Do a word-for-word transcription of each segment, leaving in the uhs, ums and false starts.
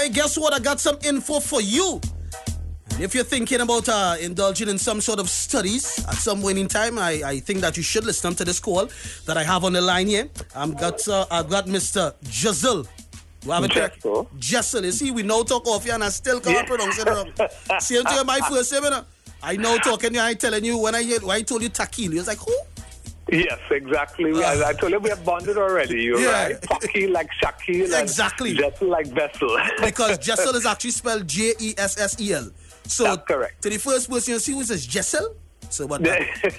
Hey, guess what? I got some info for you. And if you're thinking about uh, indulging in some sort of studies at some point in time, I, I think that you should listen to this call that I have on the line here. I've got, uh, I've got Mister Jessel. Jessel. Jessel. You see, we know talk off here and I still can't pronounce it wrong. Same to my first name, you know? I know talking here, I telling you, when I, when I told you Takil, you was like, who? Yes, exactly. Uh, I, I told you we have bonded already. You're yeah. right. Takil like Shakil. Exactly. And Jessel like Vessel. Because Jessel is actually spelled J E S S E L. So, that's correct. To the first person you see who says Jessel, so but,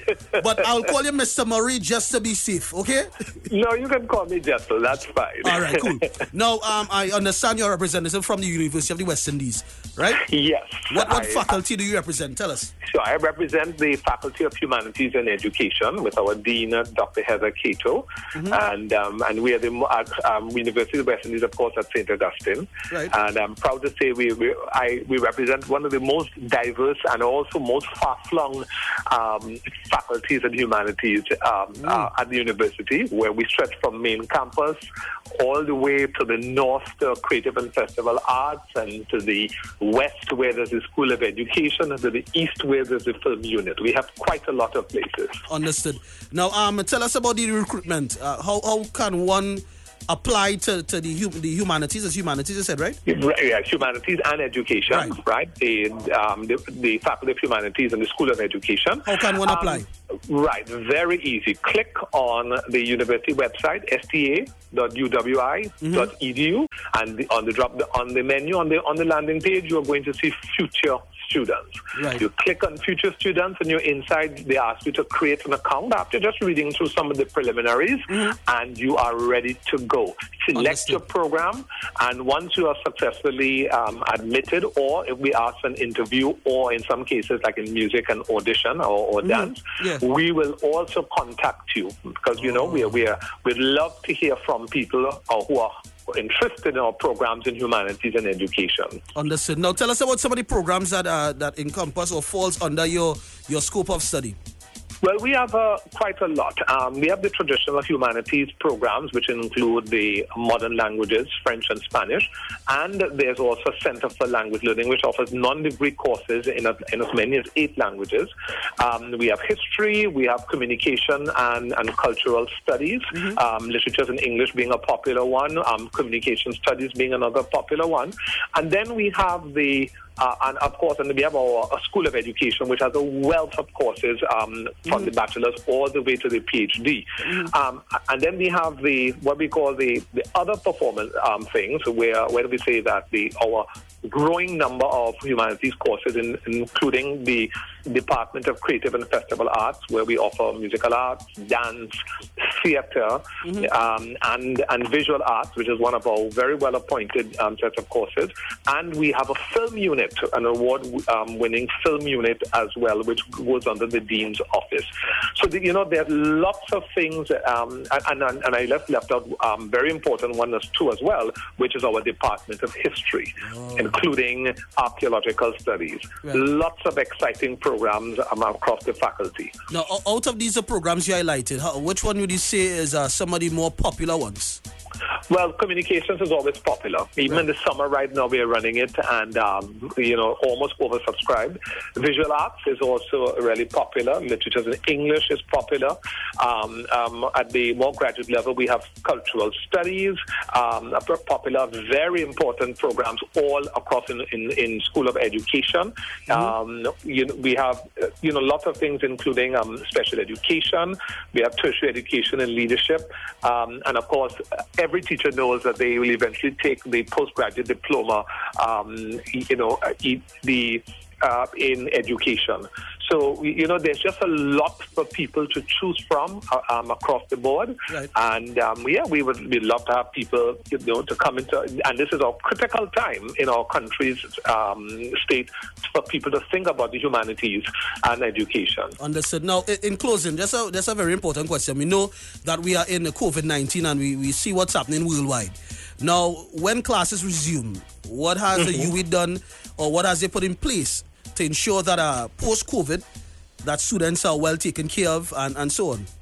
but I'll call you Mister Murray just to be safe, okay? No, you can call me Jessel. That's fine. All right, cool. Now, um, I understand you're a representative from the University of the West Indies, right? Yes. What, what I, faculty do you represent? Tell us. So I represent the Faculty of Humanities and Education with our Dean, Doctor Heather Cato, mm-hmm. and um, and we are the at um, University of the West Indies, of course, at Saint Augustine. Right. And I'm proud to say we we, I, we represent one of the most diverse and also most far-flung um, faculties and humanities um, mm. uh, at the university, where we stretch from main campus all the way to the north to Creative and Festival Arts, and to the west where there's the School of Education, and to the east where there's the film unit. We have quite a lot of places. Understood. Now, um, tell us about the recruitment. Uh, how how can one apply to, to the hum- the humanities? As humanities, you said, right? Yeah, humanities and education, right? right? The, um, the the Faculty of Humanities and the School of Education. How can one apply? Um, right, very easy. Click on the university website, s t a dot u w i dot e d u, mm-hmm. and the, on the drop the, on the menu on the on the landing page, you are going to see future students. Right. You click on future students and you're inside. They ask you to create an account after just reading through some of the preliminaries, mm-hmm. and you are ready to go. Select Understood. your program, and once you are successfully um, admitted, or if we ask an interview, or in some cases like in music and audition or, or mm-hmm. dance, yeah. we will also contact you, because you know oh. we are, we are, we'd love to hear from people uh, who are interested in our programs in humanities and education. Understood. Now tell us about some of the programs that uh, that encompass or falls under your, your scope of study. Well, we have uh, quite a lot. Um, we have the traditional humanities programs, which include the modern languages, French and Spanish. And there's also a Center for Language Learning, which offers non-degree courses in, a, in as many as eight languages. Um, we have history, we have communication and, and cultural studies, mm-hmm. um, literatures in English being a popular one, um, communication studies being another popular one. And then we have the Uh, and of course, and we have our, our School of Education, which has a wealth of courses um, from mm. the bachelor's all the way to the PhD. Mm. Um, and then we have the what we call the, the other performance um, things, where where we say that the our growing number of humanities courses, in, including the Department of Creative and Festival Arts, where we offer musical arts, dance, theater, mm-hmm. um, and and visual arts, which is one of our very well-appointed um, set of courses. And we have a film unit, an award-winning um, film unit as well, which goes under the Dean's office. So, the, you know, there are lots of things, um, and, and, and I left, left out um, very important one as too as well, which is our Department of History, oh. including archaeological studies. Right. Lots of exciting programs um, across the faculty. Now, out of these uh, programs you highlighted, how, which one would you say is uh, some of the more popular ones? Well, communications is always popular. Even right. in the summer right now, we are running it, and, um, you know, almost oversubscribed. Visual arts is also really popular. Literature in English is popular. Um, um, at the more graduate level, we have cultural studies, um, popular, very important programs all across in, in, in School of Education. Mm-hmm. Um, you know, we have, you know, lots of things, including um, special education. We have tertiary education and leadership. Um, and, of course, every teacher knows that they will eventually take the postgraduate diploma, um, you know, the uh, in education. So, you know, there's just a lot for people to choose from uh, um, across the board. Right. And, um, yeah, we would we'd love to have people, you know, to come into, and this is a critical time in our country's um, state for people to think about the humanities and education. Understood. Now, in closing, that's a, that's a very important question. We know that we are in COVID nineteen and we, we see what's happening worldwide. Now, when classes resume, what has mm-hmm. the U W I done, or what has they put in place to ensure that uh, post-COVID, that students are well taken care of and, and so on?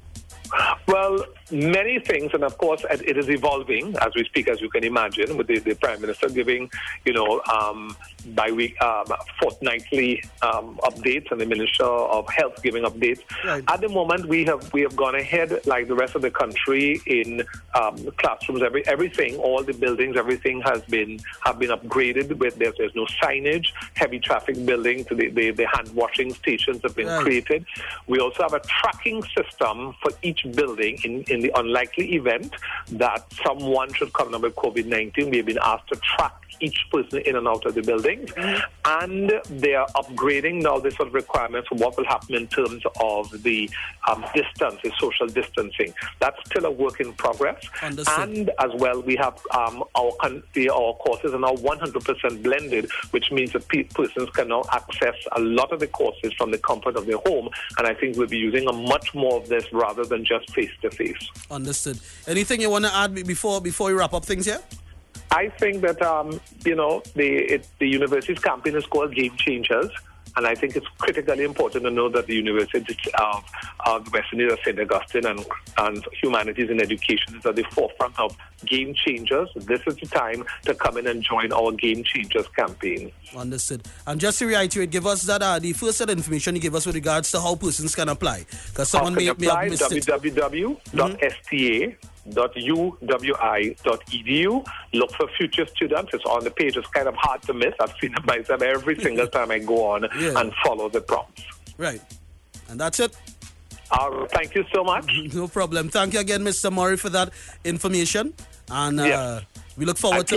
Well, many things, and of course, it is evolving as we speak, as you can imagine, with the, the Prime Minister giving, you know, um, bi-week, um, fortnightly um, updates, and the Minister of Health giving updates. Right. At the moment, we have we have gone ahead, like the rest of the country, in um, classrooms. Every everything, all the buildings, everything has been have been upgraded. With there's, there's no signage. Heavy traffic buildings, the the, the hand washing stations have been right. created. We also have a tracking system for each building in, in the unlikely event that someone should come down with COVID nineteen. We have been asked to track each person in and out of the buildings. Mm-hmm. And they are upgrading now the sort of requirements for what will happen in terms of the um, distance, the social distancing. That's still a work in progress. Understood. And as well, we have um, our, our courses are now one hundred percent blended, which means that pe- persons can now access a lot of the courses from the comfort of their home. And I think we'll be using a much more of this rather than just face-to-face. Understood. Anything you want to add before before we wrap up things here? I think that, um, you know, the, it, the university's campaign is called Game Changers, and I think it's critically important to know that the University of, of West Indies of Saint Augustine and, and Humanities in Education is at the forefront of Game Changers. This is the time to come in and join our Game Changers campaign. Understood. And just to reiterate, give us that uh, the first set of information you give us with regards to how persons can apply. Because someone may, may have missed it. w w w dot s t a dot u w i dot e d u. Look for future students. It's on the page. It's kind of hard to miss. I've seen it myself every single time I go on yeah. and follow the prompts. Right. And that's it. Uh, thank you so much. No problem. Thank you again, Mister Murray, for that information. And uh, yeah. we look forward I to